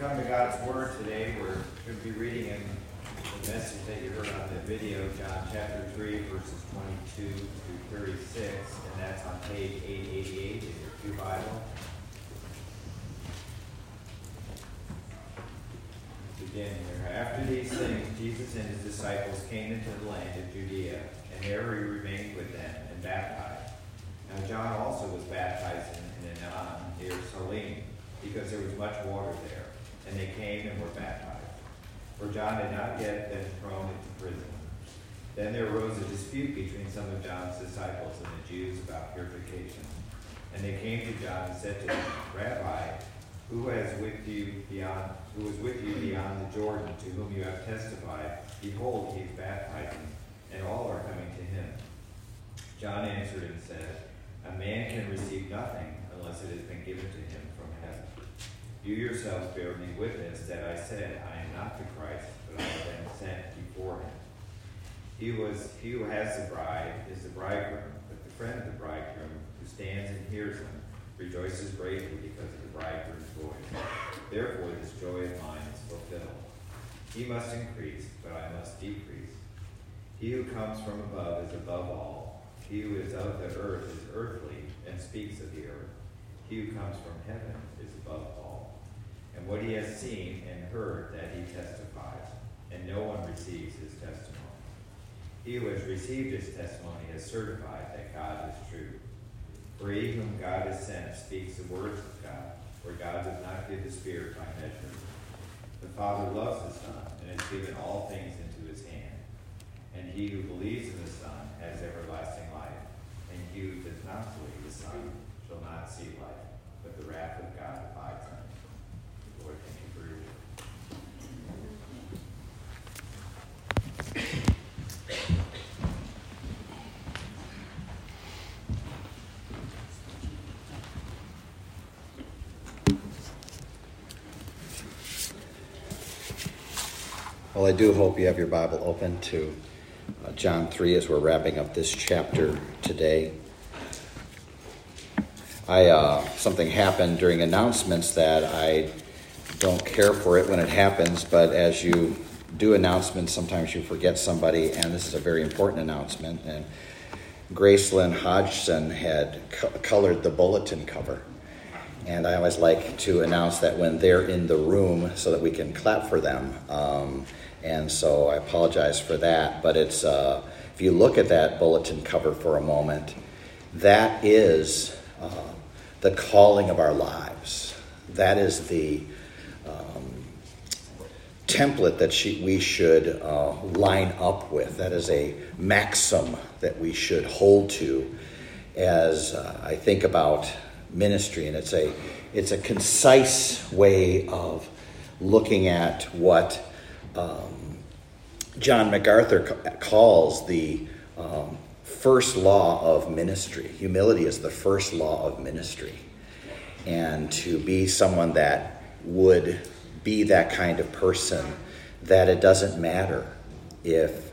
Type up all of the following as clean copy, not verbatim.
come to God's Word today, we're going to be reading in the message that you heard on the video, John chapter 3, verses 22 through 36, and that's on page 888 in your pew Bible. Begin here. After these things, Jesus and his disciples came into the land of Judea, and there he remained with them and baptized. Now John also was baptizing in Aenon near Salim, because there was much water there, and they came and were baptized. For John had not yet been thrown into prison. Then there arose a dispute between some of John's disciples and the Jews about purification. And they came to John and said to him, Rabbi, who was with you beyond the Jordan, to whom you have testified? Behold, he is baptizing, and all are coming to him. John answered and said, a man can receive nothing unless it has been given to him from heaven. You yourselves bear me witness that I said, I am not the Christ, but I have been sent before him. He who has the bride is the bridegroom, but the friend of the bridegroom, who stands and hears him, rejoices greatly because of the bridegroom's voice. Therefore this joy of mine is fulfilled. He must increase, but I must decrease. He who comes from above is above all. He who is of the earth is earthly and speaks of the earth. He who comes from heaven is above all. And what he has seen and heard, that he testifies, and no one receives his testimony. He who has received his testimony has certified that God is true. For he whom God has sent speaks the words of God, for God does not give the Spirit by measure. The Father loves the Son, and has given all things into his hand. And he who believes in the Son has everlasting life, and he who does not believe the Son shall not see life, but the wrath of God abides on him. Lord, thank you for your word. Well, I do hope you have your Bible open to John 3 as we're wrapping up this chapter today. Something happened during announcements that I don't care for it when it happens, but as you do announcements, sometimes you forget somebody, and this is a very important announcement. And Gracelyn Hodgson had colored the bulletin cover. And I always like to announce that when they're in the room so that we can clap for them. And so I apologize for that. But it's if you look at that bulletin cover for a moment, that is the calling of our lives. That is the template that we should line up with. That is a maxim that we should hold to as I think about ministry, and it's a concise way of looking at what John MacArthur calls the first law of ministry. Humility is the first law of ministry, and to be someone that would be that kind of person, that it doesn't matter if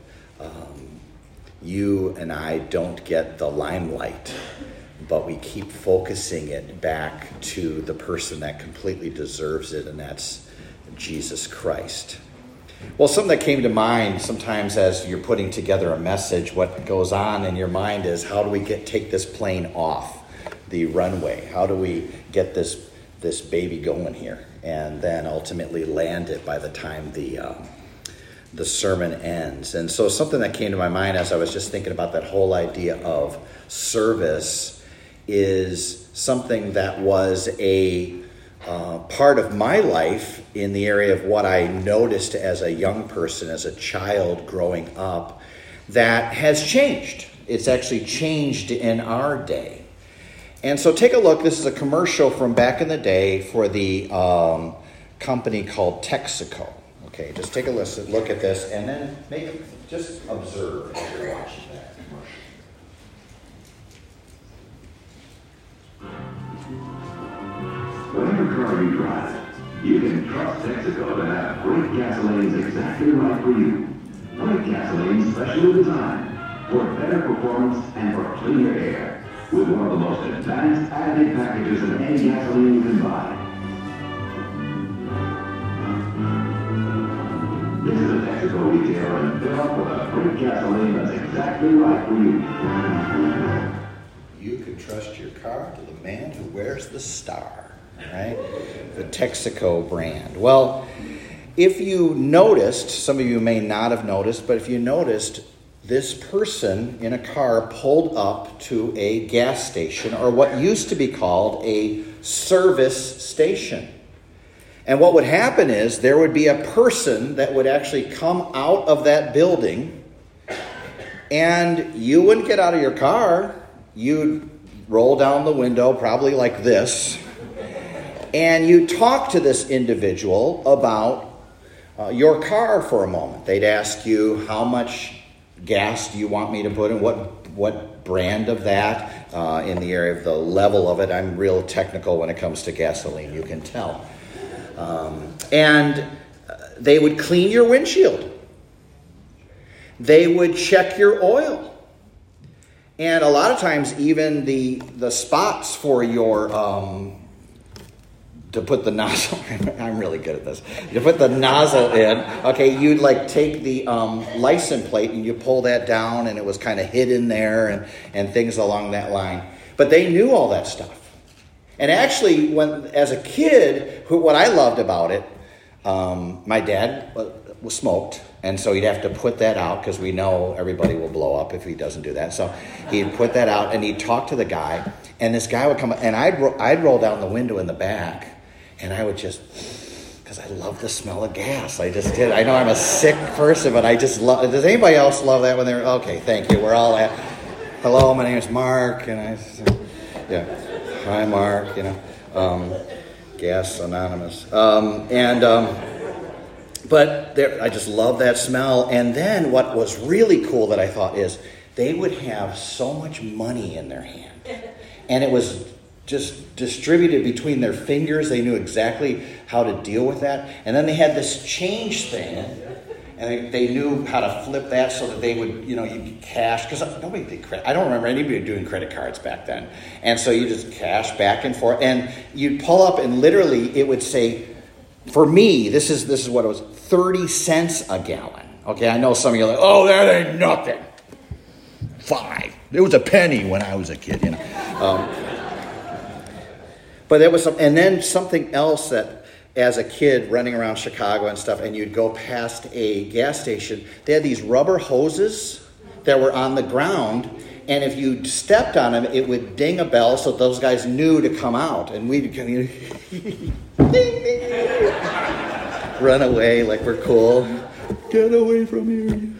you and I don't get the limelight, but we keep focusing it back to the person that completely deserves it, and that's Jesus Christ. Well, something that came to mind sometimes as you're putting together a message, what goes on in your mind is, how do we take this plane off the runway? How do we get this baby going here? And then ultimately land it by the time the sermon ends. And so something that came to my mind as I was just thinking about that whole idea of service is something that was a part of my life in the area of what I noticed as a young person, as a child growing up, that has changed. It's actually changed in our day. And so take a look. This is a commercial from back in the day for the company called Texaco. Okay, just take a look at this and then just observe as you're watching that commercial. Whatever car you drive, you can trust Texaco to have great gasolines exactly right for you. Great gasoline specially designed for better performance and for cleaner air, with one of the most advanced additive packages in any gasoline you can buy. Texaco detail and fill up with a great gasoline that's exactly right for you. You can trust your car to the man who wears the star, right? The Texaco brand. Well, if you noticed, some of you may not have noticed, but if you noticed, this person in a car pulled up to a gas station, or what used to be called a service station. And what would happen is there would be a person that would actually come out of that building, and you wouldn't get out of your car. You'd roll down the window, probably like this, and you talk to this individual about your car for a moment. They'd ask you, how much gas do you want me to put in? What brand of that? In the area of the level of it. I'm real technical when it comes to gasoline, you can tell. And they would clean your windshield. They would check your oil. And a lot of times even the spots for your to put the nozzle, I'm really good at this. You put the nozzle in, okay, you'd like take the license plate and you pull that down, and it was kind of hidden there and things along that line. But they knew all that stuff. And actually, as a kid, what I loved about it, my dad was smoked, and so he'd have to put that out because we know everybody will blow up if he doesn't do that. So he'd put that out, and he'd talk to the guy, and this guy would come up, and I'd roll down the window in the back, and I would just, because I love the smell of gas. I just did. I know I'm a sick person, but I just love. Does anybody else love that when they're, okay, thank you. We're all at, hello, my name is Mark, and hi, Mark, Gas Anonymous. But I just love that smell. And then what was really cool that I thought is they would have so much money in their hand. And it was just distributed between their fingers. They knew exactly how to deal with that. And then they had this change thing. And they knew how to flip that so that they would, you could cash. Because nobody did credit. I don't remember anybody doing credit cards back then. And so you just cash back and forth. And you'd pull up and literally it would say, for me, this is what it was, 30 cents a gallon. Okay, I know some of you are like, oh, that ain't nothing. 5. It was a penny when I was a kid, But there was and then something else that, as a kid running around Chicago and stuff, and you'd go past a gas station, they had these rubber hoses that were on the ground, and if you stepped on them, it would ding a bell so those guys knew to come out, and we'd run away like we're cool. Get away from here.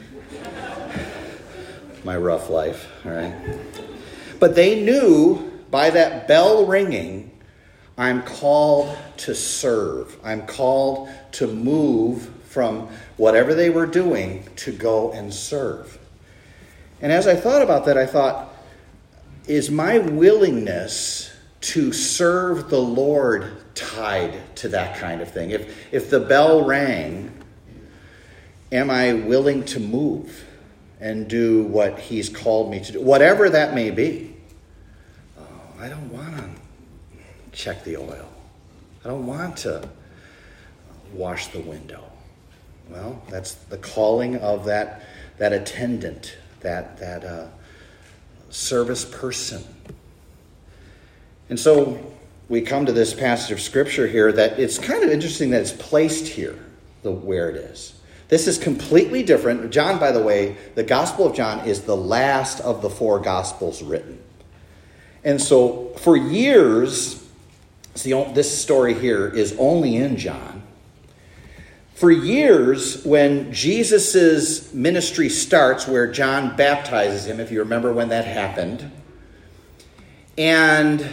My rough life, all right? But they knew by that bell ringing, I'm called to serve. I'm called to move from whatever they were doing to go and serve. And as I thought about that, I thought, is my willingness to serve the Lord tied to that kind of thing? If the bell rang, am I willing to move and do what he's called me to do? Whatever that may be. I don't want to check the oil. I don't want to wash the window. Well, that's the calling of that attendant, that service person. And so we come to this passage of Scripture here that it's kind of interesting that it's placed here, where it is. This is completely different. John, by the way, the Gospel of John is the last of the 4 Gospels written. And so for years, this story here is only in John. For years, when Jesus' ministry starts, where John baptizes him, if you remember when that happened, and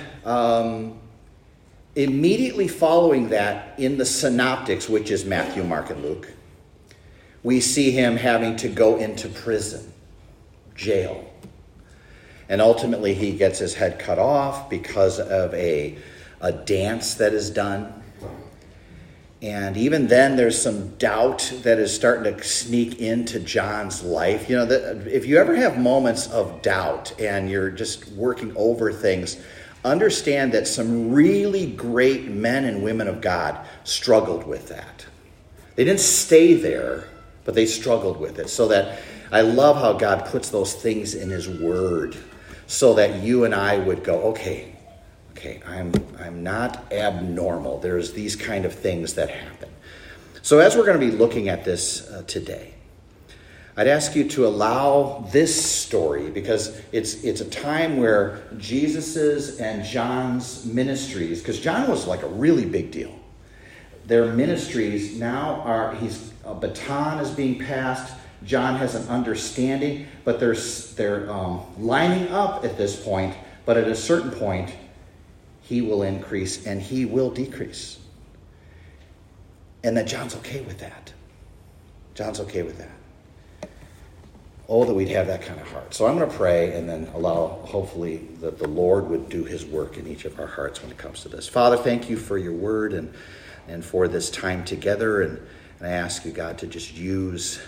immediately following that, in the synoptics, which is Matthew, Mark, and Luke, we see him having to go into prison, jail. And ultimately, he gets his head cut off because of a dance that is done. And even then, there's some doubt that is starting to sneak into John's life. If you ever have moments of doubt and you're just working over things, understand that some really great men and women of God struggled with that. They didn't stay there, but they struggled with it. So that I love how God puts those things in his word so that you and I would go, okay, I'm not abnormal. There's these kind of things that happen. So as we're going to be looking at this today, I'd ask you to allow this story, because it's a time where Jesus's and John's ministries, because John was like a really big deal. Their ministries now a baton is being passed. John has an understanding, but they're lining up at this point. But at a certain point, he will increase and he will decrease. And that John's okay with that. John's okay with that. Oh, that we'd have that kind of heart. So I'm going to pray and then allow, hopefully, that the Lord would do his work in each of our hearts when it comes to this. Father, thank you for your word and for this time together. And I ask you, God, to just use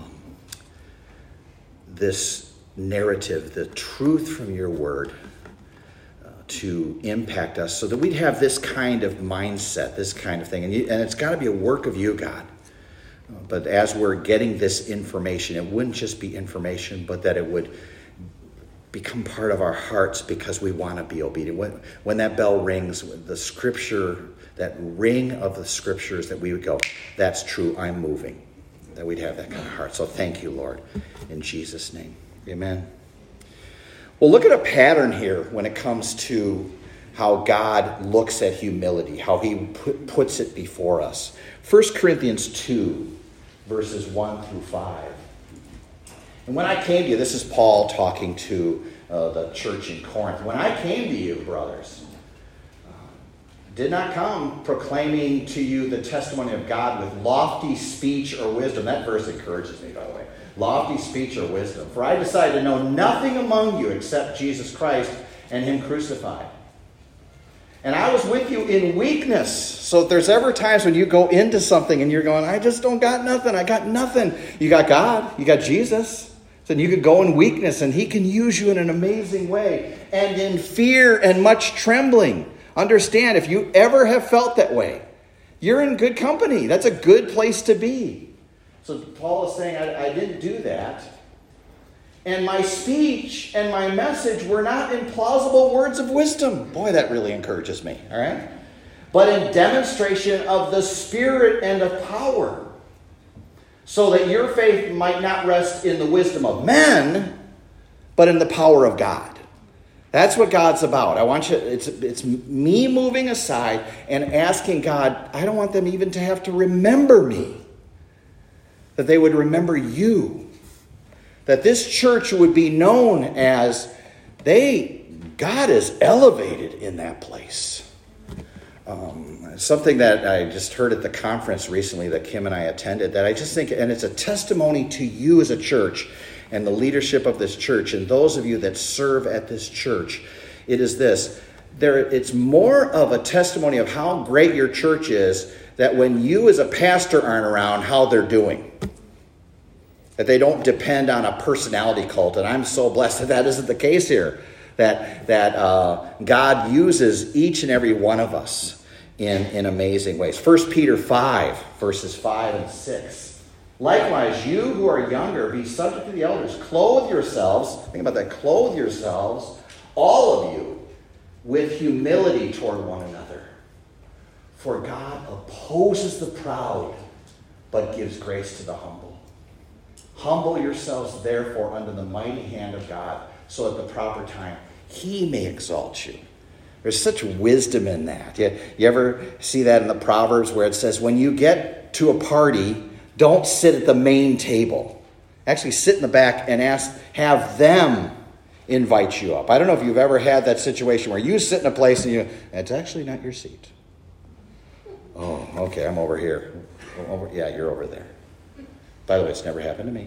this narrative, the truth from your word, to impact us so that we'd have this kind of mindset, this kind of thing. And it's got to be a work of you, God. But as we're getting this information, it wouldn't just be information, but that it would become part of our hearts because we want to be obedient. When that bell rings, the scripture, that ring of the scriptures, that we would go, that's true, I'm moving. That we'd have that kind of heart. So thank you, Lord, in Jesus' name. Amen. Well, look at a pattern here when it comes to how God looks at humility, how he puts it before us. 1 Corinthians 2, verses 1 through 5. And when I came to you, this is Paul talking to the church in Corinth. When I came to you, brothers, did not come proclaiming to you the testimony of God with lofty speech or wisdom. That verse encourages me, by the way. Lofty speech or wisdom. For I decided to know nothing among you except Jesus Christ and him crucified. And I was with you in weakness. So if there's ever times when you go into something and you're going, I just don't got nothing. I got nothing. You got God. You got Jesus. So you could go in weakness and he can use you in an amazing way. And in fear and much trembling. Understand, if you ever have felt that way, you're in good company. That's a good place to be. So Paul is saying, I didn't do that. And my speech and my message were not in plausible words of wisdom. Boy, that really encourages me, all right? But in demonstration of the Spirit and of power, so that your faith might not rest in the wisdom of men, but in the power of God. That's what God's about. I want you, it's me moving aside and asking God, I don't want them even to have to remember me. That they would remember you. That this church would be known as God is elevated in that place. Something that I just heard at the conference recently that Kim and I attended, that I just think, and it's a testimony to you as a church and the leadership of this church and those of you that serve at this church. It is this. It's more of a testimony of how great your church is, that when you as a pastor aren't around, how they're doing. That they don't depend on a personality cult. And I'm so blessed that isn't the case here. That God uses each and every one of us in amazing ways. 1 Peter 5, verses 5 and 6. Likewise, you who are younger, be subject to the elders. Clothe yourselves, think about that, clothe yourselves, all of you, with humility toward one another. For God opposes the proud, but gives grace to the humble. Humble yourselves, therefore, under the mighty hand of God, so at the proper time he may exalt you. There's such wisdom in that. You ever see that in the Proverbs where it says, when you get to a party, don't sit at the main table. Actually sit in the back and have them invite you up. I don't know if you've ever had that situation where you sit in a place and it's actually not your seat. Oh, okay, I'm over here. Yeah, you're over there. By the way, it's never happened to me.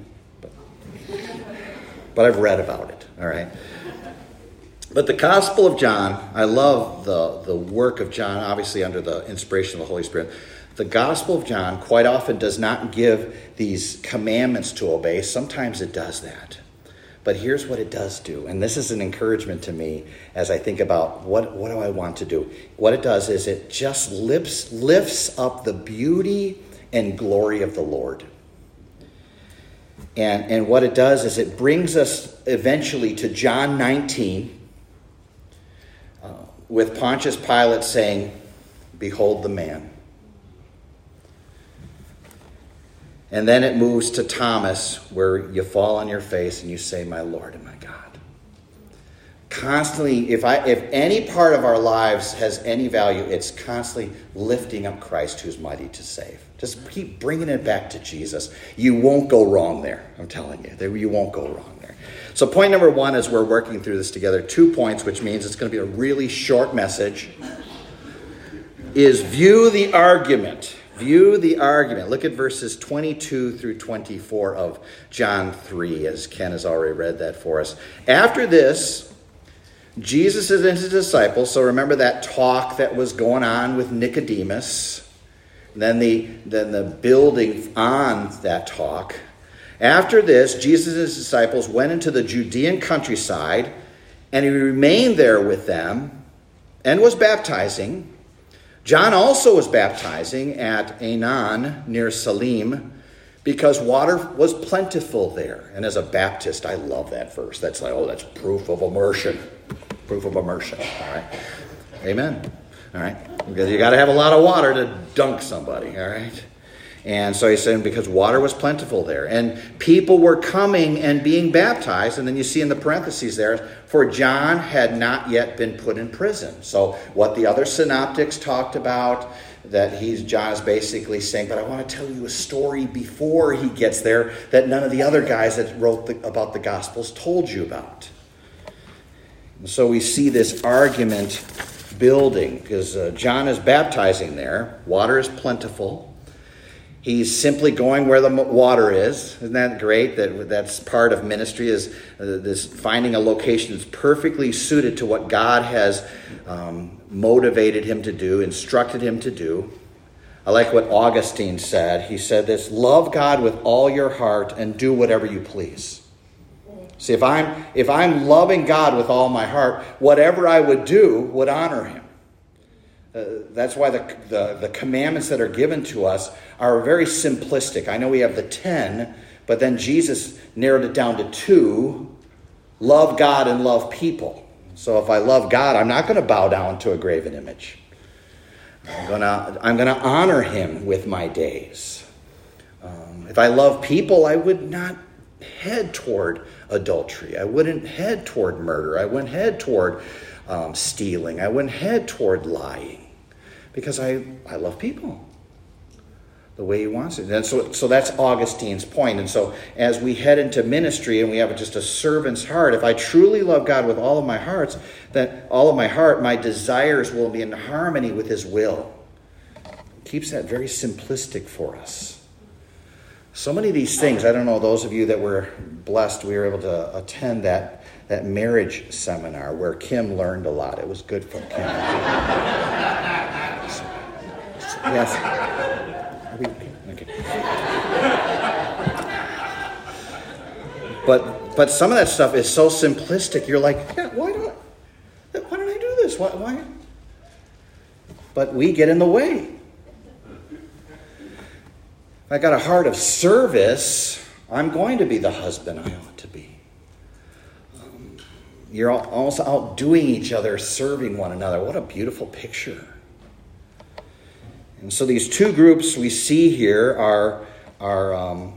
But I've read about it, all right? But the Gospel of John, I love the work of John, obviously under the inspiration of the Holy Spirit. The Gospel of John quite often does not give these commandments to obey. Sometimes it does that. But here's what it does do. And this is an encouragement to me as I think about what do I want to do. What it does is it just lifts up the beauty and glory of the Lord. And what it does is it brings us eventually to John 19 with Pontius Pilate saying, "Behold the man." And then it moves to Thomas, where you fall on your face and you say, "My Lord and my God." Constantly, if any part of our lives has any value, it's constantly lifting up Christ who's mighty to save. Just keep bringing it back to Jesus. You won't go wrong there. I'm telling you. You won't go wrong there. So point number one, as we're working through this together, 2 points, which means it's going to be a really short message, is view the argument. View the argument. Look at verses 22 through 24 of John 3, as Ken has already read that for us. After this, Jesus and his disciples, so remember that talk that was going on with Nicodemus, then the building on that talk. After this, Jesus and his disciples went into the Judean countryside, and he remained there with them and was baptizing. John also was baptizing at Aenon near Salim, because water was plentiful there. And as a Baptist, I love that verse. That's like, that's proof of immersion. Proof of immersion. All right. Amen. All right. Because you got to have a lot of water to dunk somebody. All right. And so he's saying because water was plentiful there. And people were coming and being baptized. And then you see in the parentheses there, for John had not yet been put in prison. So what the other synoptics talked about, that John is basically saying, but I want to tell you a story before he gets there that none of the other guys that wrote about the Gospels told you about. And so we see this argument building because John is baptizing there. Water is plentiful. He's simply going where the water is. Isn't that great? That's part of ministry, is this finding a location that's perfectly suited to what God has motivated him to do, instructed him to do. I like what Augustine said. He said this: love God with all your heart and do whatever you please. See, if I'm loving God with all my heart, whatever I would do would honor him. That's why the commandments that are given to us are very simplistic. I know we have the 10, but then Jesus narrowed it down to 2. Love God and love people. So if I love God, I'm not going to bow down to a graven image. I'm going to honor him with my days. If I love people, I would not head toward adultery. I wouldn't head toward murder. I wouldn't head toward stealing. I wouldn't head toward lying. Because I love people the way he wants it. And so that's Augustine's point. And so as we head into ministry and we have just a servant's heart, if I truly love God with all of my heart, my desires will be in harmony with his will. It keeps that very simplistic for us. So many of these things, I don't know, those of you that were blessed, we were able to attend that marriage seminar where Kim learned a lot. It was good for Kim. Yes. Okay. But some of that stuff is so simplistic. You're like, yeah, why don't I do this? Why? But we get in the way. If I got a heart of service, I'm going to be the husband I ought to be. You're almost outdoing each other, serving one another. What a beautiful picture. And so these 2 groups we see here are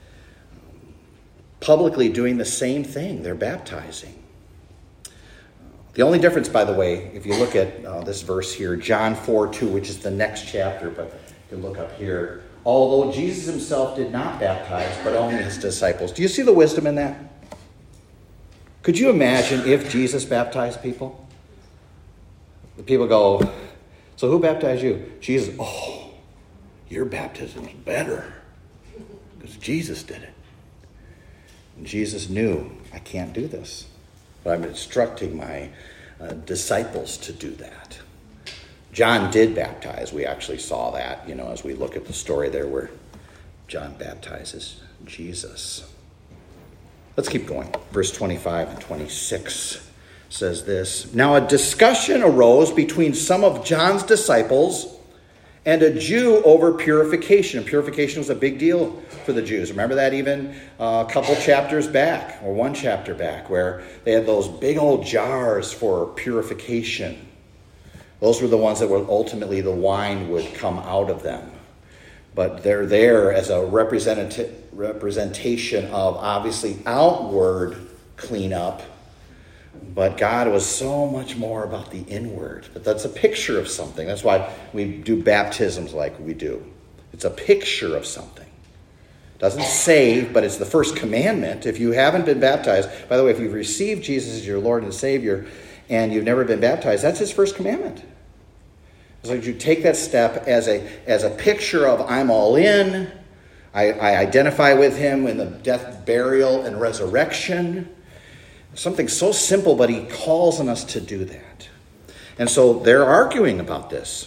publicly doing the same thing. They're baptizing. The only difference, by the way, if you look at this verse here, John 4:2, which is the next chapter, but you can look up here. Although Jesus himself did not baptize, but only his disciples. Do you see the wisdom in that? Could you imagine if Jesus baptized people? The people go, so who baptized you? Jesus. Oh, your baptism's better because Jesus did it. And Jesus knew, I can't do this. But I'm instructing my disciples to do that. John did baptize. We actually saw that, as we look at the story there where John baptizes Jesus. Let's keep going. Verse 25 and 26 says this. Now a discussion arose between some of John's disciples and a Jew over purification. And purification was a big deal for the Jews. Remember that even a couple chapters back, or one chapter back, where they had those big old jars for purification. Those were the ones that were ultimately the wine would come out of them. But they're there as a representation of obviously outward cleanup. But God was so much more about the inward. But that's a picture of something. That's why we do baptisms like we do. It's a picture of something. It doesn't save, but it's the first commandment. If you haven't been baptized, by the way, if you've received Jesus as your Lord and Savior and you've never been baptized, that's his first commandment. So you take that step as a picture of I'm all in. I identify with him in the death, burial, and resurrection. Something so simple, but he calls on us to do that. And so they're arguing about this.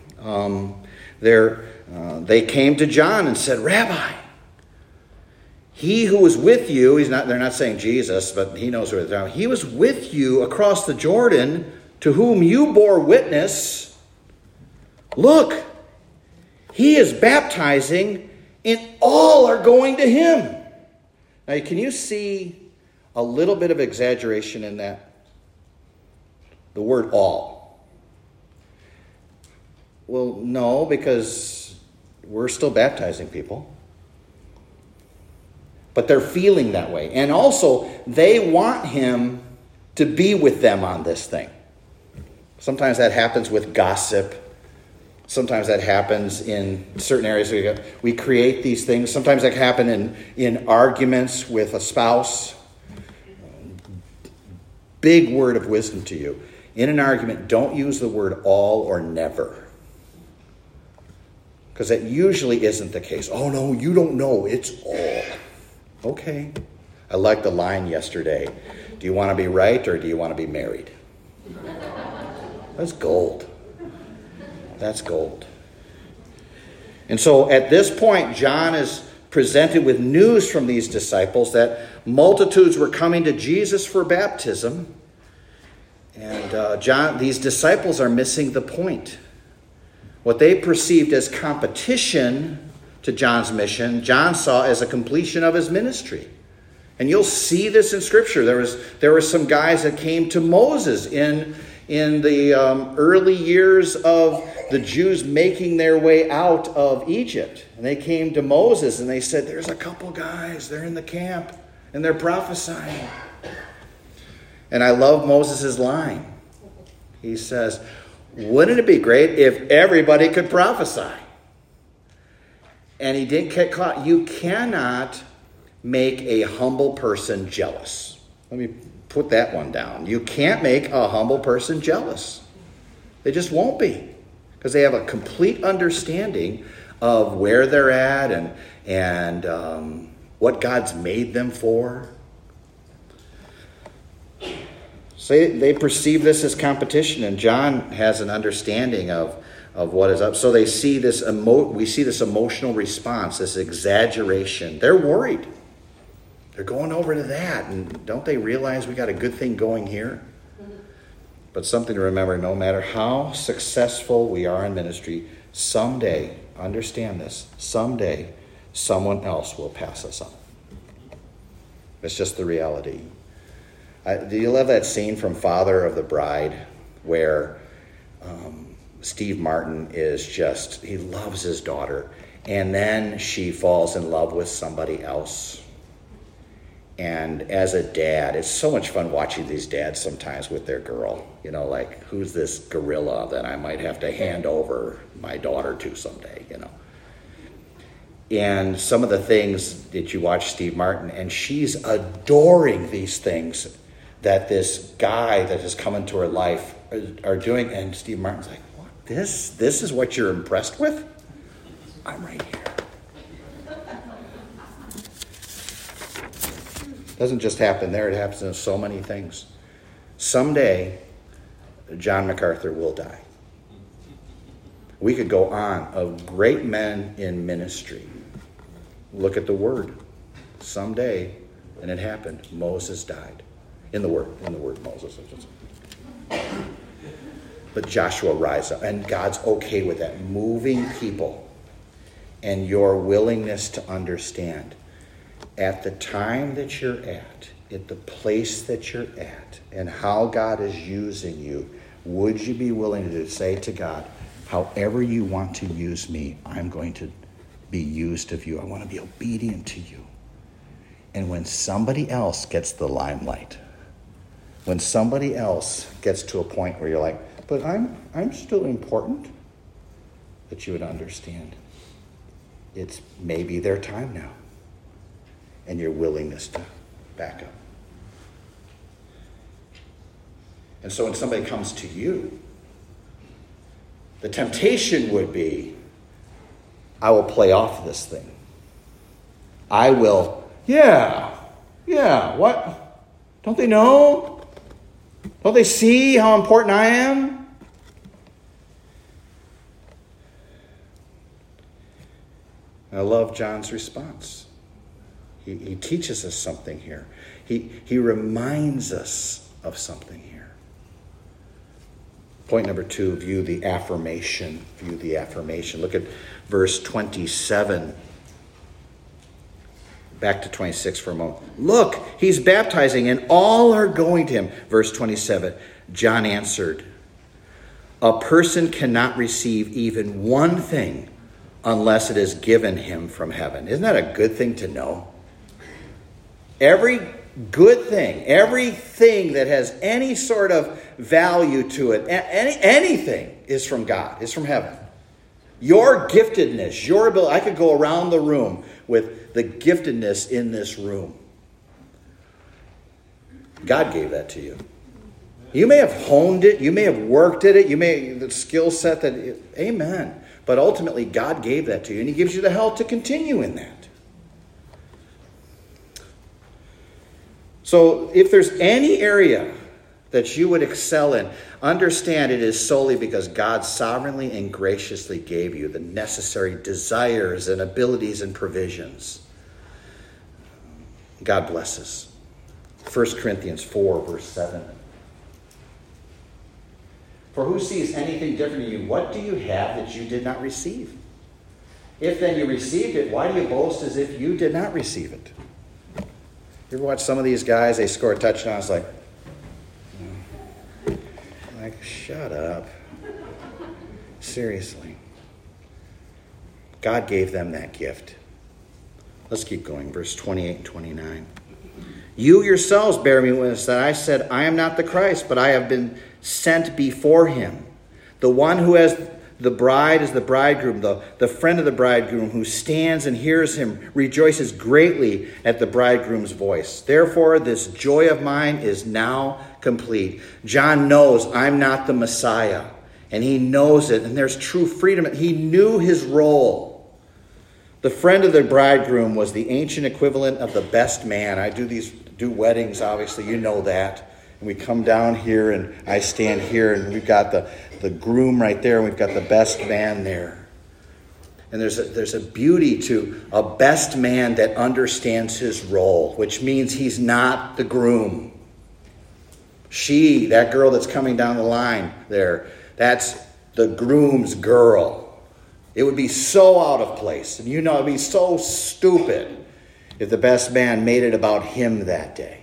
They came to John and said, Rabbi, he who was with you, they're not saying Jesus, but he knows who it is. He was with you across the Jordan, to whom you bore witness. Look, he is baptizing, and all are going to him. Now, can you see a little bit of exaggeration in that? The word all. Well, no, because we're still baptizing people. But they're feeling that way. And also, they want him to be with them on this thing. Sometimes that happens with gossip. Sometimes that happens in certain areas. We create these things. Sometimes that happen in arguments with a spouse. Big word of wisdom to you. In an argument, don't use the word all or never. Because that usually isn't the case. Oh, no, you don't know. It's all. Okay. I liked the line yesterday. Do you want to be right or do you want to be married? That's gold. That's gold. And so at this point, John is presented with news from these disciples that multitudes were coming to Jesus for baptism. And these disciples are missing the point. What they perceived as competition to John's mission, John saw as a completion of his ministry. And you'll see this in Scripture. There were some guys that came to Moses in the early years of the Jews making their way out of Egypt. And they came to Moses and they said, there's a couple guys, they're in the camp and they're prophesying. And I love Moses' line. He says, wouldn't it be great if everybody could prophesy? And he didn't get caught. You cannot make a humble person jealous. Let me put that one down. You can't make a humble person jealous. They just won't be. Because they have a complete understanding of where they're at and what God's made them for. So they perceive this as competition, and John has an understanding of what is up. So they see this we see this emotional response, this exaggeration. They're worried. They're going over to that, and don't they realize we got a good thing going here? But something to remember, no matter how successful we are in ministry, someday, understand this, someday someone else will pass us on. It's just the reality. Do you love that scene from Father of the Bride where Steve Martin he loves his daughter, and then she falls in love with somebody else? And as a dad, it's so much fun watching these dads sometimes with their girl. You know, like, who's this gorilla that I might have to hand over my daughter to someday, you know? And some of the things that you watch Steve Martin, and she's adoring these things that this guy that has come into her life are doing. And Steve Martin's like, what? This is what you're impressed with? I'm right here. Doesn't just happen there. It happens in so many things. Someday, John MacArthur will die. We could go on of great men in ministry. Look at the Word. Someday, and it happened, Moses died. In the Word Moses. But Joshua rise up, and God's okay with that. Moving people and your willingness to understand. At the time that you're at the place that you're at, and how God is using you, would you be willing to say to God, however you want to use me, I'm going to be used of you. I want to be obedient to you. And when somebody else gets the limelight, when somebody else gets to a point where you're like, but I'm still important, that you would understand it's maybe their time now, and your willingness to back up. And so when somebody comes to you, the temptation would be, I will play off this thing. I will, yeah, what? Don't they know? Don't they see how important I am? I love John's response. He teaches us something here. He reminds us of something here. Point number 2, view the affirmation. Look at verse 27. Back to 26 for a moment. Look, he's baptizing and all are going to him. Verse 27, John answered, a person cannot receive even one thing unless it is given him from heaven. Isn't that a good thing to know? Every good thing, everything that has any sort of value to it, anything is from God, is from heaven. Your giftedness, your ability, I could go around the room with the giftedness in this room. God gave that to you. You may have honed it, you may have worked at it, the skill set amen. But ultimately, God gave that to you, and he gives you the help to continue in that. So if there's any area that you would excel in, understand it is solely because God sovereignly and graciously gave you the necessary desires and abilities and provisions. God blesses. 1 Corinthians 4, verse 7. For who sees anything different in you? What do you have that you did not receive? If then you received it, why do you boast as if you did not receive it? You ever watch some of these guys, they score a touchdown, it's like, shut up. Seriously. God gave them that gift. Let's keep going. Verse 28 and 29. You yourselves bear me witness that I said, I am not the Christ, but I have been sent before him. The one who has the bride is the bridegroom. The friend of the bridegroom who stands and hears him rejoices greatly at the bridegroom's voice. Therefore, this joy of mine is now complete. John knows I'm not the Messiah, and he knows it, and there's true freedom. He knew his role. The friend of the bridegroom was the ancient equivalent of the best man. I do weddings, obviously, you know that. And we come down here, and I stand here, and we've got the groom right there, and we've got the best man there. And there's a beauty to a best man that understands his role, which means he's not the groom. That girl that's coming down the line there, that's the groom's girl. It would be so out of place, and it would be so stupid if the best man made it about him that day.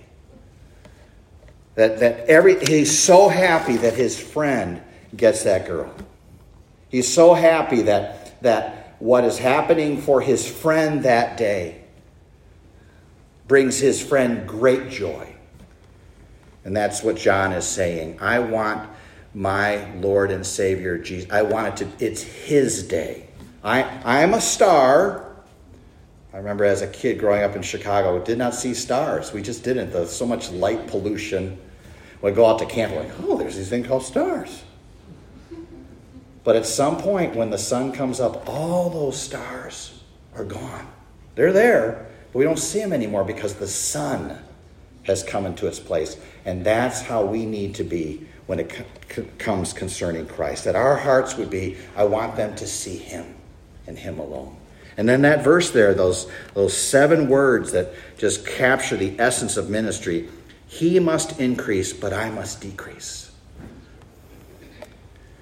He's so happy that his friend gets that girl. He's so happy that what is happening for his friend that day brings his friend great joy. And that's what John is saying. I want my Lord and Savior Jesus. It's his day. I'm a star. I remember as a kid growing up in Chicago, did not see stars. We just didn't. There's so much light pollution. We'd go out to camp like, there's these things called stars. But at some point when the sun comes up, all those stars are gone. They're there, but we don't see them anymore because the sun has come into its place. And that's how we need to be when it comes concerning Christ. That our hearts would be, I want them to see him and him alone. And then that verse there, those 7 words that just capture the essence of ministry. He must increase, but I must decrease.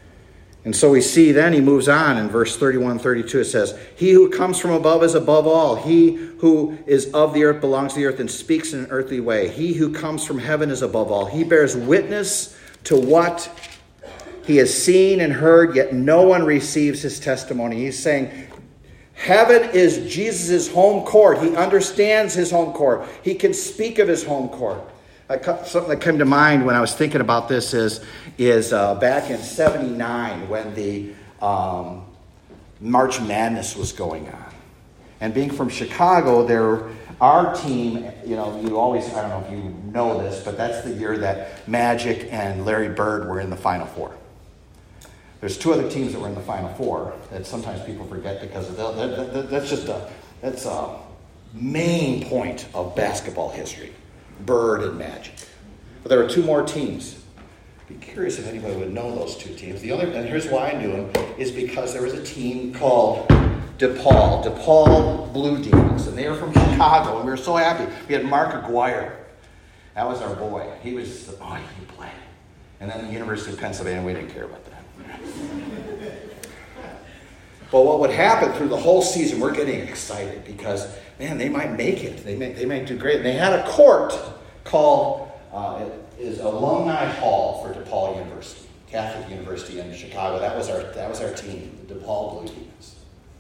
And so we see then he moves on in verse 31 and 32. It says, he who comes from above is above all. He who is of the earth belongs to the earth and speaks in an earthly way. He who comes from heaven is above all. He bears witness to what he has seen and heard, yet no one receives his testimony. He's saying heaven is Jesus' home court. He understands his home court. He can speak of his home court. Something that came to mind when I was thinking about this is back in 1979 when the March Madness was going on. And being from Chicago, our team, you always, I don't know if you know this, but that's the year that Magic and Larry Bird were in the Final Four. There's two other teams that were in the Final Four that sometimes people forget because that's a main point of basketball history. Bird and Magic. But there were two more teams. I'd be curious if anybody would know those two teams. And here's why I knew them, is because there was a team called DePaul Blue Demons, and they were from Chicago, and we were so happy. We had Mark Aguirre. That was our boy. He was, he can play. And then the University of Pennsylvania, we didn't care about that. But what would happen through the whole season, we're getting excited because, man, they might make it. They might do great. And they had a court called, is Alumni Hall for DePaul University, Catholic University in Chicago. That was our team, the DePaul Blue Demons.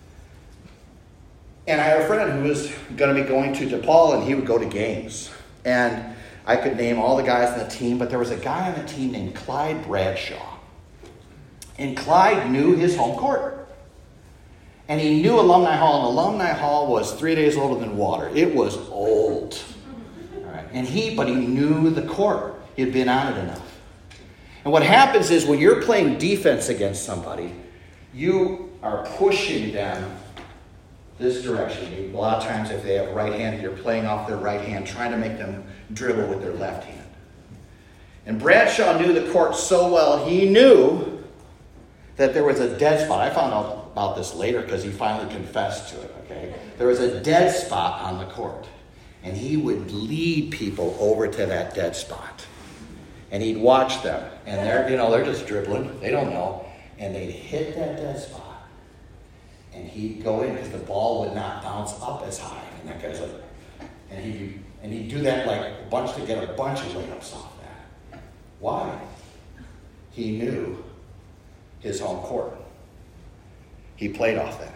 And I had a friend who was going to be going to DePaul, and he would go to games. And I could name all the guys on the team, but there was a guy on the team named Clyde Bradshaw. And Clyde knew his home court. And he knew Alumni Hall, and Alumni Hall was 3 days older than water. It was old. All right. But he knew the court. He had been on it enough. And what happens is when you're playing defense against somebody, you are pushing them this direction. A lot of times if they have right hand, you're playing off their right hand, trying to make them dribble with their left hand. And Bradshaw knew the court so well, he knew that there was a dead spot. I found out about this later because he finally confessed to it, okay? There was a dead spot on the court. And he would lead people over to that dead spot. And he'd watch them. And they're just dribbling. They don't know. And they'd hit that dead spot. And he'd go in because the ball would not bounce up as high. And that guy's like, and he'd do that like a bunch to get a bunch of layups off that. Why? He knew his home court. He played off that.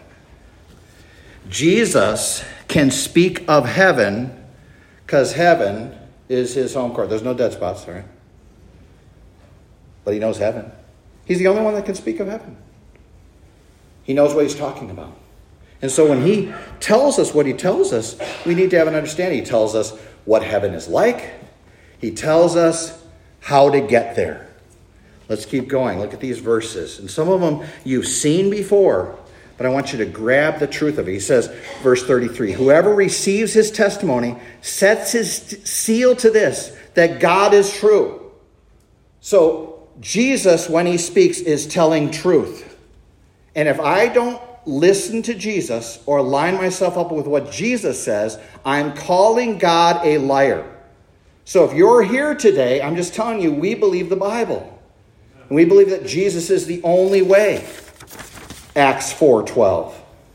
Jesus can speak of heaven because heaven is his home court. There's no dead spots, right? But he knows heaven. He's the only one that can speak of heaven. He knows what he's talking about. And so when he tells us what he tells us, we need to have an understanding. He tells us what heaven is like. He tells us how to get there. Let's keep going. Look at these verses. And some of them you've seen before, but I want you to grab the truth of it. He says, verse 33, whoever receives his testimony sets his seal to this, that God is true. So Jesus, when he speaks, is telling truth. And if I don't listen to Jesus or line myself up with what Jesus says, I'm calling God a liar. So if you're here today, I'm just telling you, we believe the Bible. And we believe that Jesus is the only way. Acts 4:12.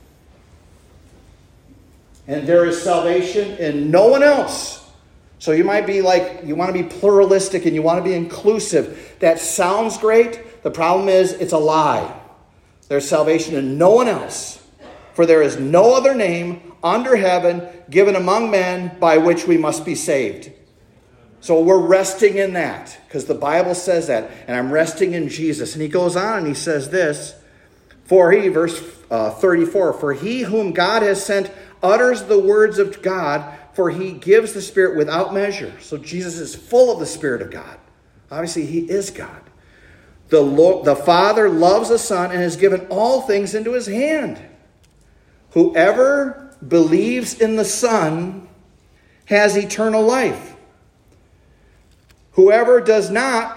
And there is salvation in no one else. So you might be like, you want to be pluralistic and you want to be inclusive. That sounds great. The problem is it's a lie. There's salvation in no one else. For there is no other name under heaven given among men by which we must be saved. So we're resting in that because the Bible says that. And I'm resting in Jesus. And he goes on and he says this. Verse 34, for he whom God has sent utters the words of God, for he gives the Spirit without measure. So Jesus is full of the Spirit of God. Obviously, he is God. The Father loves the Son and has given all things into his hand. Whoever believes in the Son has eternal life. Whoever does not,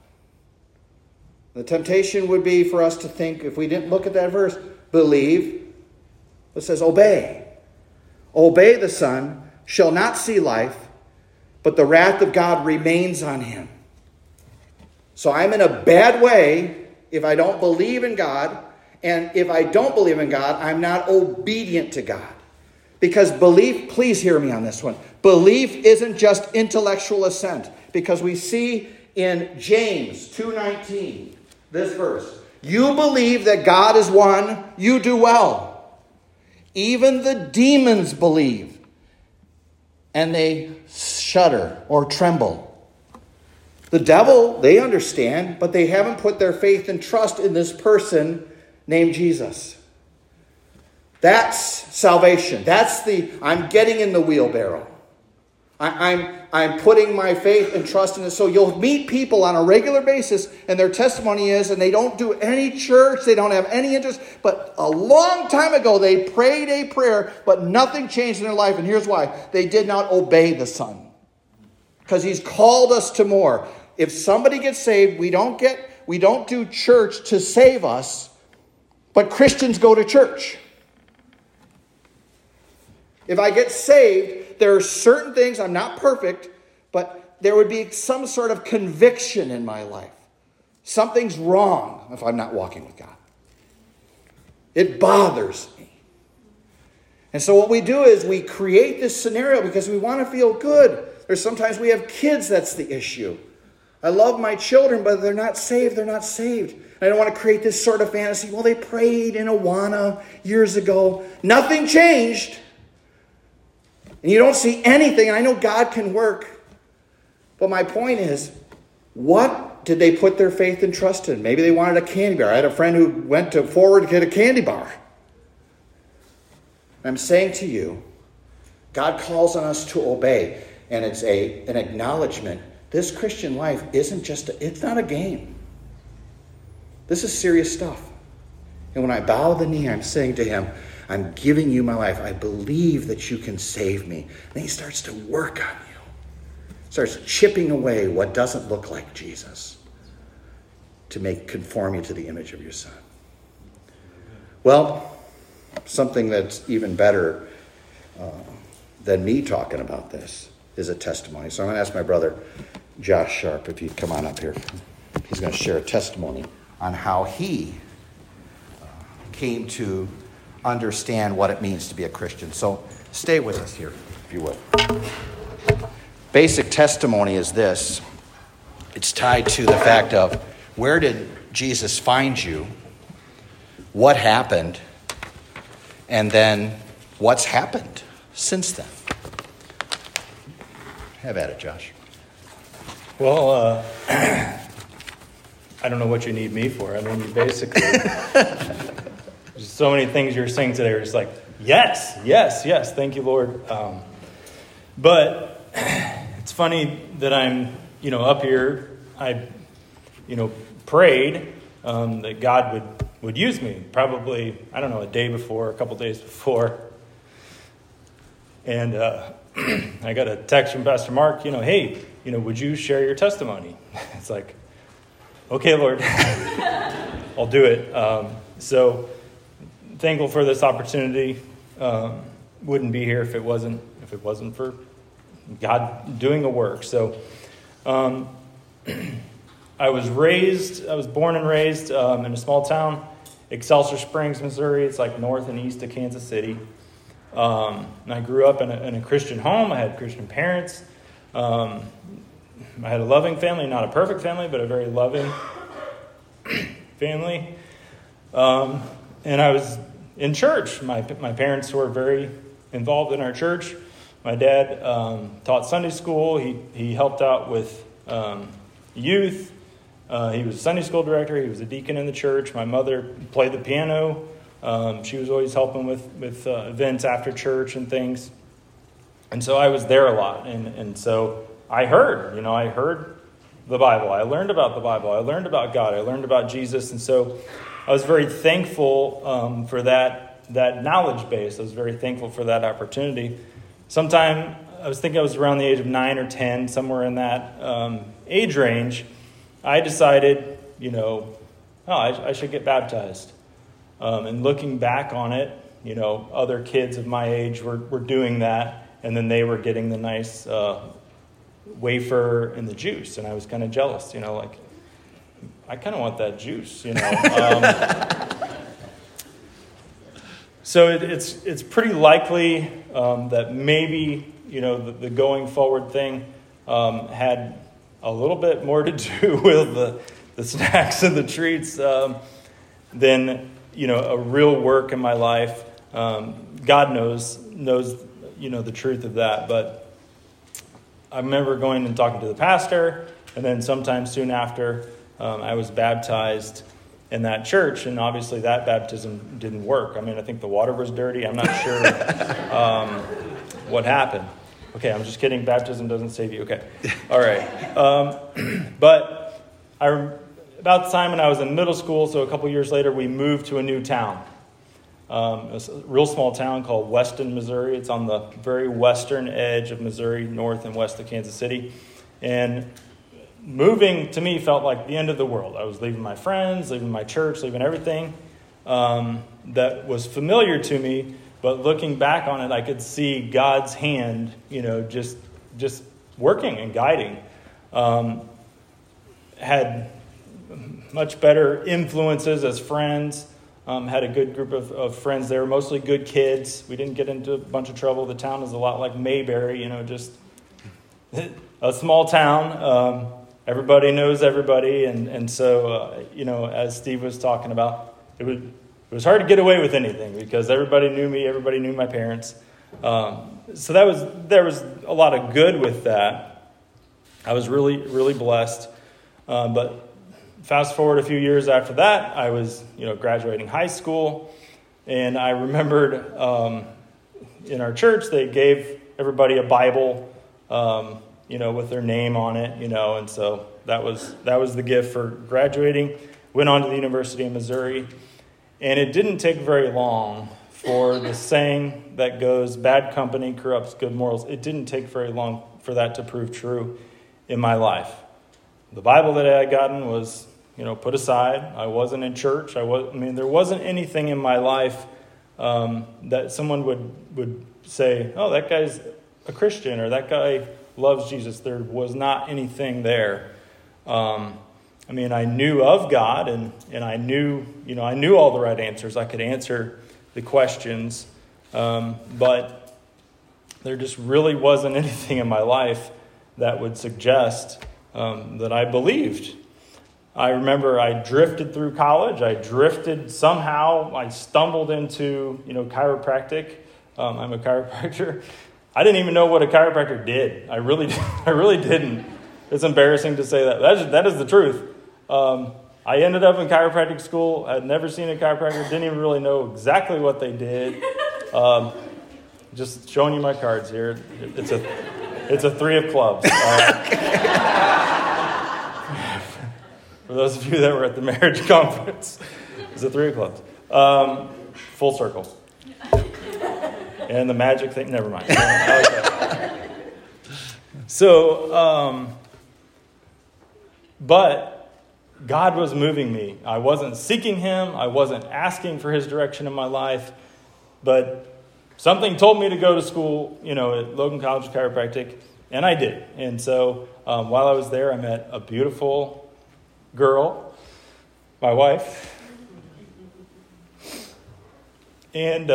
the temptation would be for us to think, if we didn't look at that verse, believe. It says obey. Obey the Son, shall not see life, but the wrath of God remains on him. So I'm in a bad way if I don't believe in God, and if I don't believe in God, I'm not obedient to God. Because belief, please hear me on this one, belief isn't just intellectual assent. Because we see in James 2:19, this verse, you believe that God is one, you do well. Even the demons believe, and they shudder or tremble. The devil, they understand, but they haven't put their faith and trust in this person named Jesus. That's salvation. That's I'm getting in the wheelbarrow. I'm putting my faith and trust in it. So you'll meet people on a regular basis, and their testimony is, and they don't do any church, they don't have any interest, but a long time ago they prayed a prayer, but nothing changed in their life. And here's why. They did not obey the Son. Because he's called us to more. If somebody gets saved, we don't do church to save us, but Christians go to church. If I get saved, there are certain things, I'm not perfect, but there would be some sort of conviction in my life. Something's wrong if I'm not walking with God. It bothers me. And so what we do is we create this scenario because we want to feel good. There's sometimes we have kids, that's the issue. I love my children, but they're not saved, they're not saved. I don't want to create this sort of fantasy. Well, they prayed in Awana years ago. Nothing changed. And you don't see anything, and I know God can work. But my point is, what did they put their faith and trust in? Maybe they wanted a candy bar. I had a friend who went to Forward to get a candy bar. I'm saying to you, God calls on us to obey. And it's an acknowledgement. This Christian life isn't it's not a game. This is serious stuff. And when I bow the knee, I'm saying to him, I'm giving you my life. I believe that you can save me. And he starts to work on you. Starts chipping away what doesn't look like Jesus to conform you to the image of your Son. Well, something that's even better than me talking about this is a testimony. So I'm going to ask my brother, Josh Sharp, if he'd come on up here. He's going to share a testimony on how he came to understand what it means to be a Christian. So stay with us here, if you would. Basic testimony is this. It's tied to the fact of where did Jesus find you, what happened, and then what's happened since then. Have at it, Josh. Well, I don't know what you need me for. I mean, you basically, there's so many things you're saying today are just like, yes, thank you, Lord. But it's funny that I'm, up here. I, prayed that God would use me. Probably, I don't know, a day before, a couple days before, and I got a text from Pastor Mark. Hey, would you share your testimony? It's like, okay, Lord, I'll do it. So thankful for this opportunity. Wouldn't be here if it wasn't for God doing a work. So I was born and raised in a small town, Excelsior Springs, Missouri. It's like north and east of Kansas City. And I grew up in a Christian home. I had Christian parents. I had a loving family, not a perfect family, but a very loving family. And I was in church. My parents were very involved in our church. My dad taught Sunday school. He helped out with youth. He was a Sunday school director. He was a deacon in the church. My mother played the piano. She was always helping with events after church and things. And so I was there a lot. And so I heard the Bible. I learned about the Bible. I learned about God. I learned about Jesus. And so I was very thankful for that knowledge base. I was very thankful for that opportunity. Sometime, I was around the age of 9 or 10, somewhere in that age range, I decided, I should get baptized. And looking back on it, other kids of my age were doing that, and then they were getting the nice wafer and the juice, and I was kind of jealous, I kind of want that juice, So it's pretty likely that maybe, the going forward thing had a little bit more to do with the snacks and the treats than, a real work in my life. God knows, the truth of that. But I remember going and talking to the pastor, and then sometime soon after, I was baptized in that church, and obviously that baptism didn't work. I mean, I think the water was dirty. I'm not sure what happened. Okay, I'm just kidding. Baptism doesn't save you. Okay. All right. But about the time when I was in middle school, so a couple years later, we moved to a new town. It's a real small town called Weston, Missouri. It's on the very western edge of Missouri, north and west of Kansas City. And moving to me felt like the end of the world. I was leaving my friends, leaving my church, leaving everything that was familiar to me. But looking back on it, I could see God's hand, just working and guiding. Had much better influences as friends. Had a good group of friends there, mostly good kids. We didn't get into a bunch of trouble. The town is a lot like Mayberry, just a small town. Everybody knows everybody. And so, as Steve was talking about, it was hard to get away with anything because everybody knew me, everybody knew my parents. So there was a lot of good with that. I was really, really blessed. But fast forward a few years after that, I was, graduating high school, and I remembered in our church they gave everybody a Bible, with their name on it, and so that was the gift for graduating. Went on to the University of Missouri, and it didn't take very long for the saying that goes, "Bad company corrupts good morals." It didn't take very long for that to prove true in my life. The Bible that I had gotten was, put aside. I wasn't in church. There wasn't anything in my life that someone would say, "Oh, that guy's a Christian," or "That guy loves Jesus." There was not anything there. I knew of God, and I knew, I knew all the right answers. I could answer the questions, but there just really wasn't anything in my life that would suggest that I believed. I remember I drifted through college. I stumbled into, chiropractic. I'm a chiropractor. I didn't even know what a chiropractor did. I really didn't. It's embarrassing to say that. That is the truth. I ended up in chiropractic school. I'd never seen a chiropractor. Didn't even really know exactly what they did. Just showing you my cards here. It's a 3 of clubs. For those of you that were at the marriage conference, it's a 3 of clubs. Full circle. And the magic thing, never mind. Okay. So, but God was moving me. I wasn't seeking Him. I wasn't asking for His direction in my life. But something told me to go to school, at Logan College of Chiropractic, and I did. And so while I was there, I met a beautiful girl, my wife. And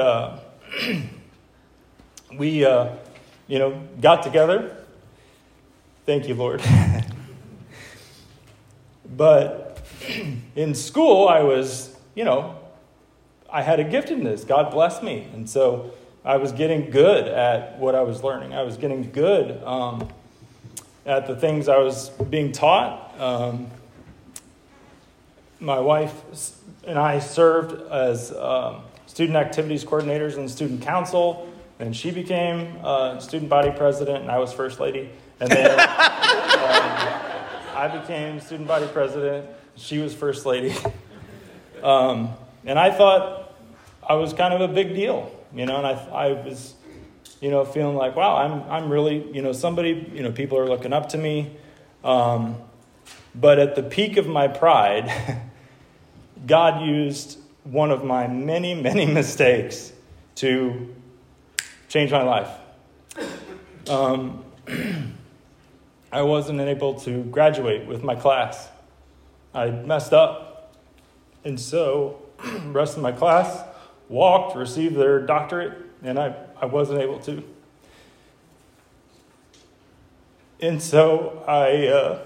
we, got together. Thank you, Lord. But in school, I was, I had a giftedness. God blessed me. And so I was getting good at what I was learning. I was getting good at the things I was being taught. My wife and I served as student activities coordinators in the student council, and she became student body president, and I was first lady. And then I became student body president. She was first lady. And I thought I was kind of a big deal, and I was, feeling like, wow, I'm really, somebody, people are looking up to me. But at the peak of my pride, God used one of my many, many mistakes to change my life. I wasn't able to graduate with my class. I messed up. And so the rest of my class walked, received their doctorate, and I wasn't able to. And so I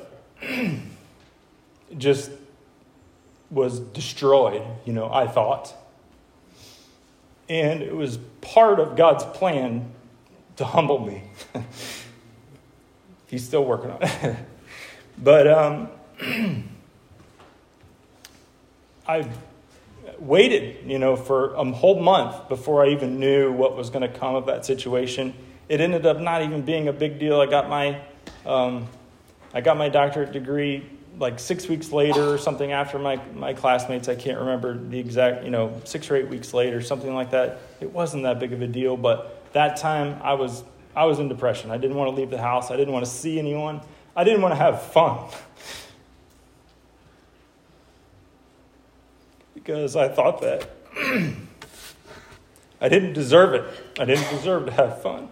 just was destroyed, I thought. And it was part of God's plan to humble me. He's still working on it. But I waited, for a whole month before I even knew what was going to come of that situation. It ended up not even being a big deal. I got my doctorate degree like 6 weeks later or something after my classmates. I can't remember the exact, 6 or 8 weeks later, something like that. It wasn't that big of a deal, but that time I was in depression. I didn't want to leave the house. I didn't want to see anyone. I didn't want to have fun. Because I thought that I didn't deserve it. I didn't deserve to have fun.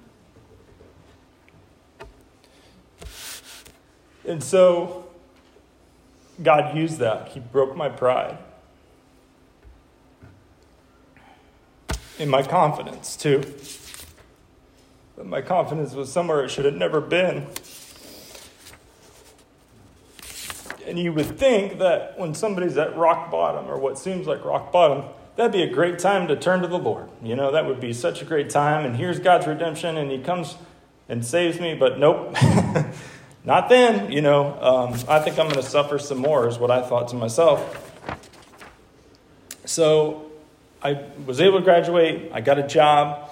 And so God used that. He broke my pride. And my confidence, too. But my confidence was somewhere it should have never been. And you would think that when somebody's at rock bottom, or what seems like rock bottom, that'd be a great time to turn to the Lord. That would be such a great time. And here's God's redemption, and he comes and saves me. But nope, not then. I think I'm going to suffer some more, is what I thought to myself. So I was able to graduate. I got a job.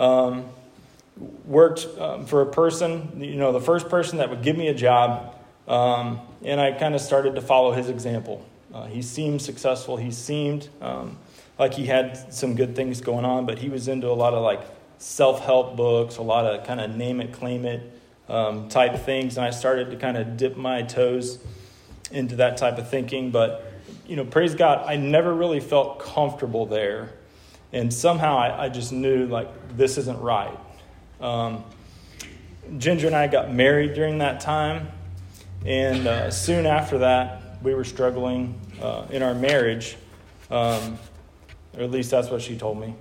Worked for a person, the first person that would give me a job. And I kind of started to follow his example. He seemed successful. He seemed like he had some good things going on, but he was into a lot of like self-help books, a lot of kind of name it, claim it type things. And I started to kind of dip my toes into that type of thinking. But, praise God, I never really felt comfortable there. And somehow I just knew like this isn't right. Ginger and I got married during that time. And soon after that, we were struggling in our marriage, or at least that's what she told me.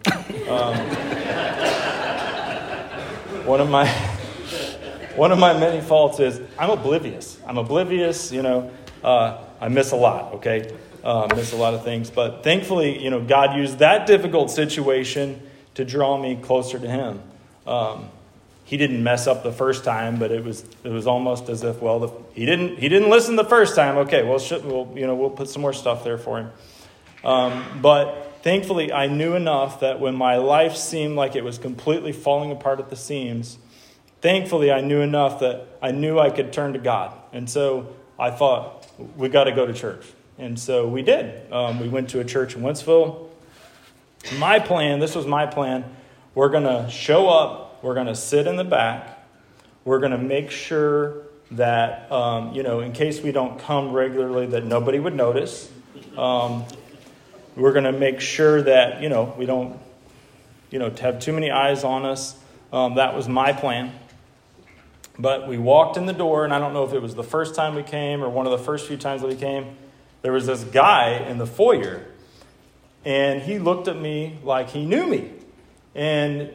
One of my many faults is I'm oblivious. I miss a lot. Okay, miss a lot of things. But thankfully, God used that difficult situation to draw me closer to Him. He didn't mess up the first time, but it was almost as if, he didn't listen the first time. Okay, we'll put some more stuff there for him. But thankfully, I knew enough that when my life seemed like it was completely falling apart at the seams, thankfully I knew enough that I knew I could turn to God. And so I thought, we got to go to church. And so we did. We went to a church in Wentzville. This was my plan. We're going to show up. We're going to sit in the back. We're going to make sure that, in case we don't come regularly, that nobody would notice. We're going to make sure that, we don't, have too many eyes on us. That was my plan. But we walked in the door, and I don't know if it was the first time we came or one of the first few times that we came. There was this guy in the foyer, and he looked at me like he knew me. And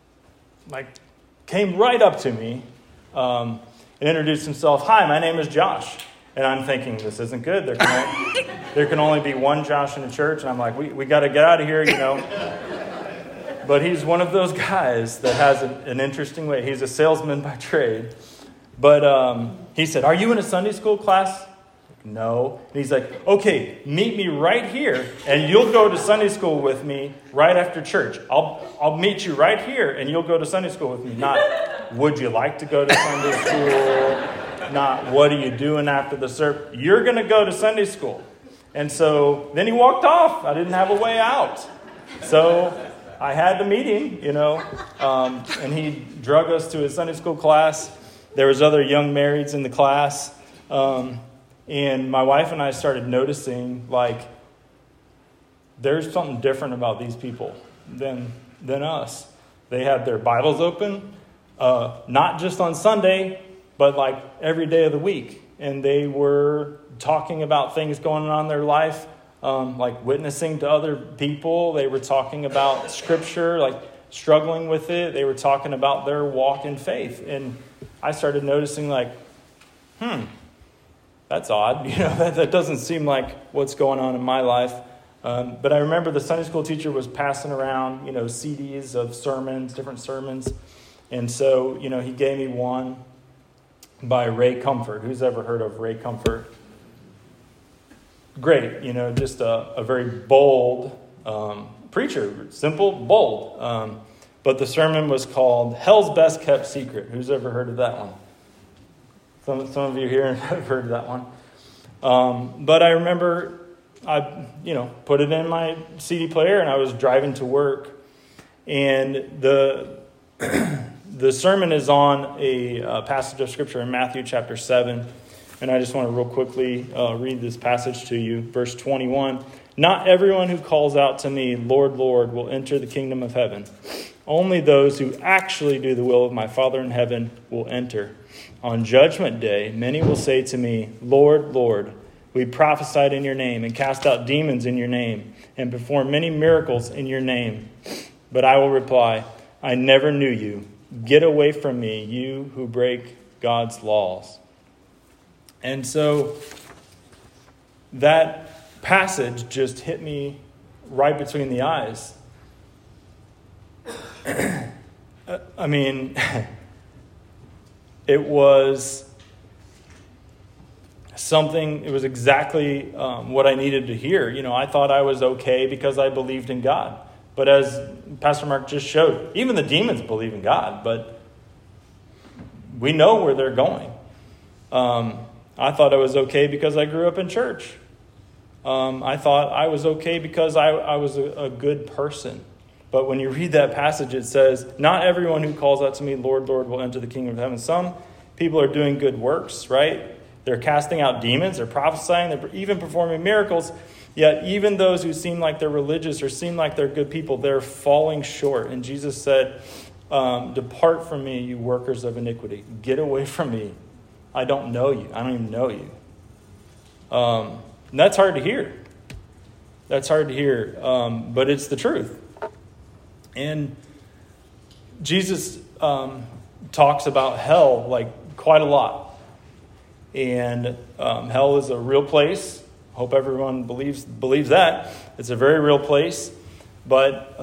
came right up to me and introduced himself. Hi, my name is Josh. And I'm thinking, this isn't good. There can only be one Josh in the church. And I'm like, we got to get out of here, But he's one of those guys that has an interesting way. He's a salesman by trade. But he said, are you in a Sunday school class? No. And he's like, okay, meet me right here, and you'll go to Sunday school with me right after church. I'll meet you right here, and you'll go to Sunday school with me. Not, would you like to go to Sunday school? Not, what are you doing after the service? You're going to go to Sunday school. And so then he walked off. I didn't have a way out. So I had the meeting, and he drug us to his Sunday school class. There was other young marrieds in the class. And my wife and I started noticing, there's something different about these people than us. They had their Bibles open, not just on Sunday, but every day of the week. and they were talking about things going on in their life, like witnessing to other people. They were talking about Scripture, like struggling with it. They were talking about their walk in faith. And I started noticing like, that's odd. That doesn't seem like what's going on in my life. But I remember the Sunday school teacher was passing around, CDs of sermons, different sermons. And so, he gave me one by Ray Comfort. Who's ever heard of Ray Comfort? Great. Just a very bold preacher. Simple, bold. But the sermon was called Hell's Best Kept Secret. Who's ever heard of that one? Some of you here have heard of that one. But I remember I put it in my CD player and I was driving to work. And the sermon is on a passage of Scripture in Matthew chapter 7. And I just want to real quickly read this passage to you. Verse 21. Not everyone who calls out to me, Lord, Lord, will enter the kingdom of heaven. Only those who actually do the will of my Father in heaven will enter. On judgment day, many will say to me, Lord, Lord, we prophesied in your name and cast out demons in your name and performed many miracles in your name. But I will reply, I never knew you. Get away from me, you who break God's laws. And so that passage just hit me right between the eyes. I mean, it was something, it was exactly what I needed to hear. I thought I was okay because I believed in God. But as Pastor Mark just showed, even the demons believe in God, but we know where they're going. I thought I was okay because I grew up in church. I thought I was okay because I was a good person. But when you read that passage, it says, not everyone who calls out to me, Lord, Lord, will enter the kingdom of heaven. Some people are doing good works, right? They're casting out demons, they're prophesying, they're even performing miracles. Yet even those who seem like they're religious or seem like they're good people, they're falling short. And Jesus said, depart from me, you workers of iniquity. Get away from me. I don't know you. I don't even know you. And that's hard to hear. That's hard to hear. But it's the truth. And Jesus talks about hell like quite a lot. And hell is a real place. Hope everyone believes that. It's a very real place. But,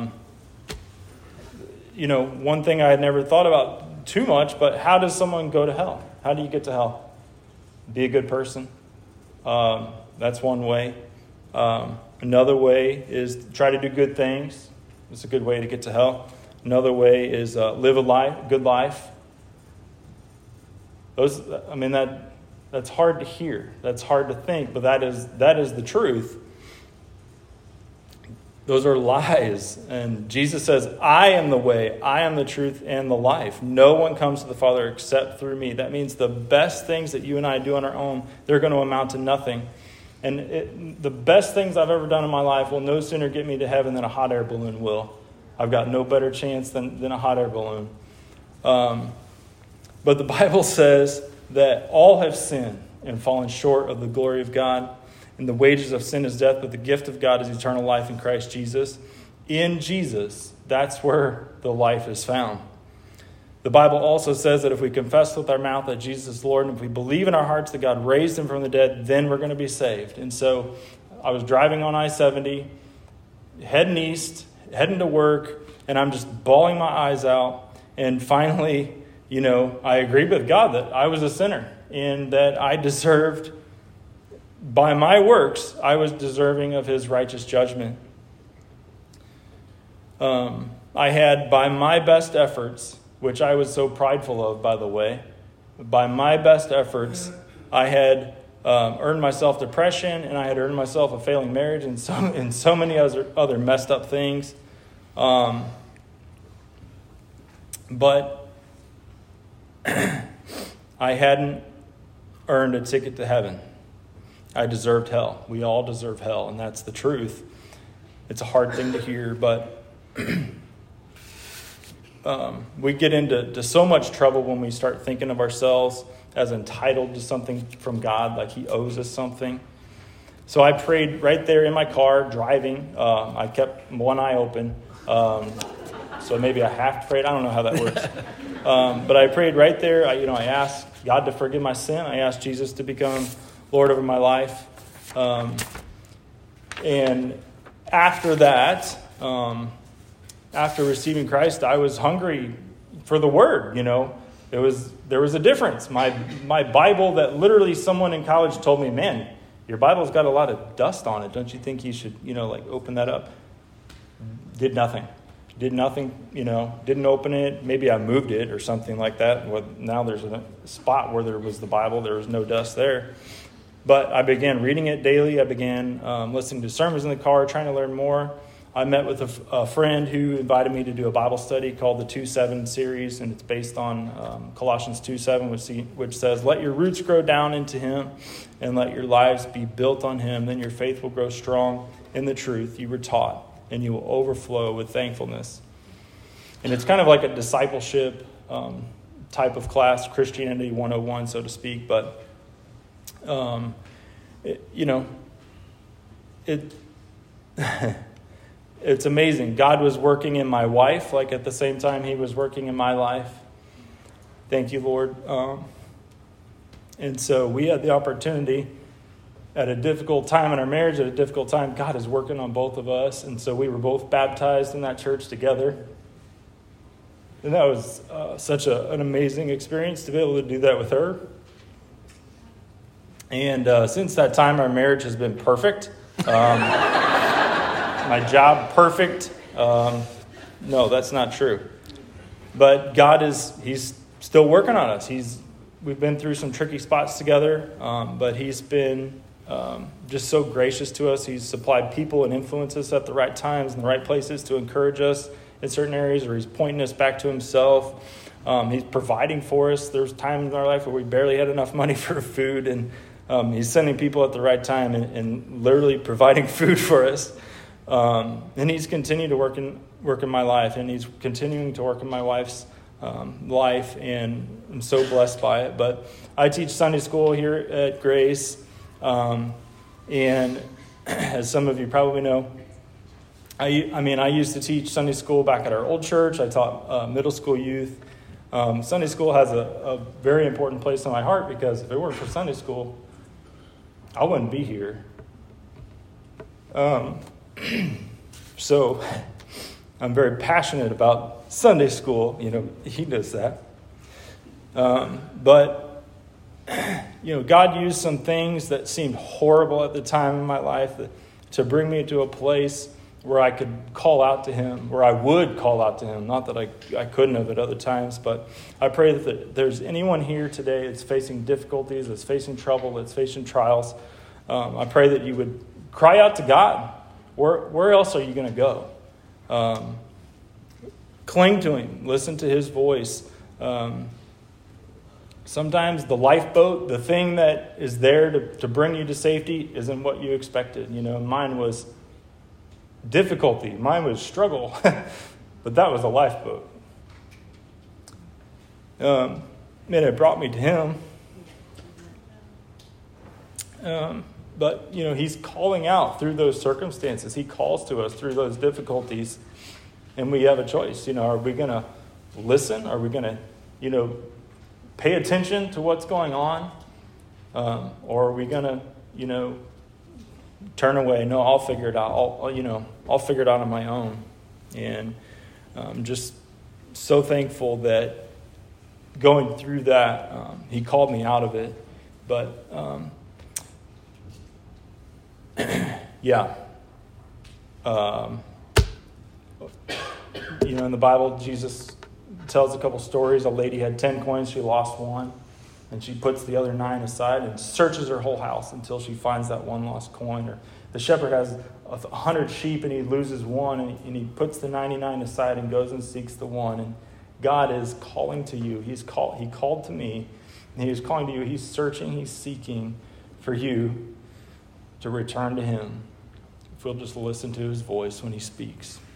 one thing I had never thought about too much, but how does someone go to hell? How do you get to hell? Be a good person. That's one way. Another way is try to do good things. It's a good way to get to hell. Another way is live a good life. That's hard to hear. That's hard to think, but that is the truth. Those are lies. And Jesus says, I am the way, I am the truth, and the life. No one comes to the Father except through me. That means the best things that you and I do on our own, they're going to amount to nothing. And the best things I've ever done in my life will no sooner get me to heaven than a hot air balloon will. I've got no better chance than a hot air balloon. But the Bible says that all have sinned and fallen short of the glory of God. And the wages of sin is death, but the gift of God is eternal life in Christ Jesus. In Jesus, that's where the life is found. The Bible also says that if we confess with our mouth that Jesus is Lord, and if we believe in our hearts that God raised him from the dead, then we're going to be saved. And so I was driving on I-70, heading east, heading to work, and I'm just bawling my eyes out. And finally, I agreed with God that I was a sinner and that I deserved, by my works, I was deserving of his righteous judgment. I had, by my best efforts, which I was so prideful of, by the way, by my best efforts, I had earned myself depression, and I had earned myself a failing marriage, and so many other messed up things. But I hadn't earned a ticket to heaven. I deserved hell. We all deserve hell, and that's the truth. It's a hard thing to hear, but we get into so much trouble when we start thinking of ourselves as entitled to something from God, like he owes us something. So I prayed right there in my car, driving. I kept one eye open. So maybe I half prayed. I don't know how that works. But I prayed right there. I asked God to forgive my sin. I asked Jesus to become Lord over my life. And after that, after receiving Christ, I was hungry for the Word. There was a difference. My Bible that literally someone in college told me, man, your Bible's got a lot of dust on it. Don't you think you should, open that up? Did nothing. Didn't open it. Maybe I moved it or something like that. Well, now there's a spot where there was the Bible. There was no dust there. But I began reading it daily. I began listening to sermons in the car, trying to learn more. I met with a friend who invited me to do a Bible study called the 2:7 series, and it's based on Colossians 2:7, which says, "Let your roots grow down into him, and let your lives be built on him. Then your faith will grow strong in the truth you were taught, and you will overflow with thankfulness." And it's kind of like a discipleship type of class, Christianity 101, so to speak. But, it's amazing. God was working in my wife, like at the same time he was working in my life. Thank you, Lord. And so we had the opportunity at a difficult time in our marriage, at a difficult time, God is working on both of us. And so we were both baptized in that church together. And that was such an amazing experience to be able to do that with her. And since that time, our marriage has been perfect. My job, perfect. No, that's not true. But God he's still working on us. We've been through some tricky spots together, but he's been just so gracious to us. He's supplied people and influences at the right times and the right places to encourage us in certain areas, or he's pointing us back to himself. He's providing for us. There's times in our life where we barely had enough money for food, and he's sending people at the right time and literally providing food for us. And he's continued to work in my life, and he's continuing to work in my wife's life, and I'm so blessed by it. But I teach Sunday school here at Grace, and as some of you probably know, I used to teach Sunday school back at our old church. I taught middle school youth. Sunday school has a very important place in my heart, because if it weren't for Sunday school, I wouldn't be here. So I'm very passionate about Sunday school. He does that. But God used some things that seemed horrible at the time in my life to bring me to a place where I could call out to him, where I would call out to him. Not that I couldn't have at other times, but I pray that there's anyone here today that's facing difficulties, that's facing trouble, that's facing trials. I pray that you would cry out to God. Where else are you going to go? Cling to him. Listen to his voice. Sometimes the lifeboat, the thing that is there to bring you to safety, isn't what you expected. Mine was difficulty. Mine was struggle. But that was a lifeboat. And it brought me to him. But, he's calling out through those circumstances. He calls to us through those difficulties. And we have a choice. Are we going to listen? Are we going to, pay attention to what's going on? Or are we going to, turn away? No, I'll figure it out. I'll figure it out on my own. And I'm just so thankful that going through that, he called me out of it. But, yeah. In the Bible, Jesus tells a couple stories. A lady had 10 coins. She lost one. And she puts the other 9 aside and searches her whole house until she finds that one lost coin. Or the shepherd has 100 sheep and he loses one, and he puts the 99 aside and goes and seeks the one. And God is calling to you. He called to me, and he is calling to you. He's searching. He's seeking for you to return to him, if we'll just listen to his voice when he speaks.